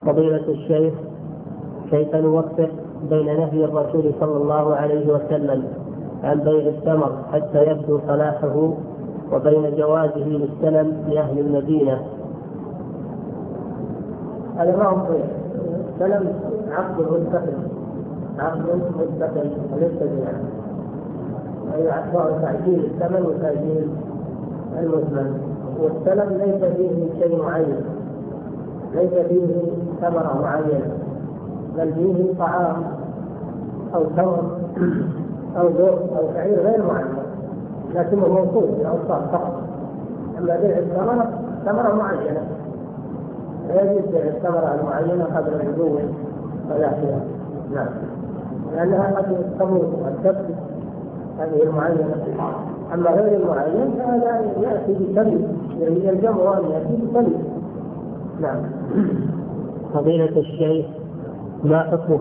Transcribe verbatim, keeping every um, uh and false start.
فضيلة الشيخ، كيف نوفق بين نهي الرسول صلى الله عليه وسلم عن بيع الثمر حتى يبدو صلاحه وبين جوازه للسلم لأهل المدينة؟ هذا ما هو بيع. السلم عقد مستقل، عقد مستقل وليس بيع. أي عقد تعجيل الثمن وتعجيل المثمن. والسلم ليس فيه شيء معين، ليس فيه ثمرة معينة، بل فيه طعام أو تمر أو ذر أو شعير غير معين، لكنه موصول بأوصاف فقط. أما بيع الثمرة ثمرة معينة، لا يجوز بيع الثمرة المعينة قبل البدو صلاحها، نعم، لأنها قد تموت وتفسد هذه المعينة. أما غير المعين فهذا يأتي بسلب، يلزمه أن يأتي بسلب. نعم. فضيلة الشيخ، ما حكم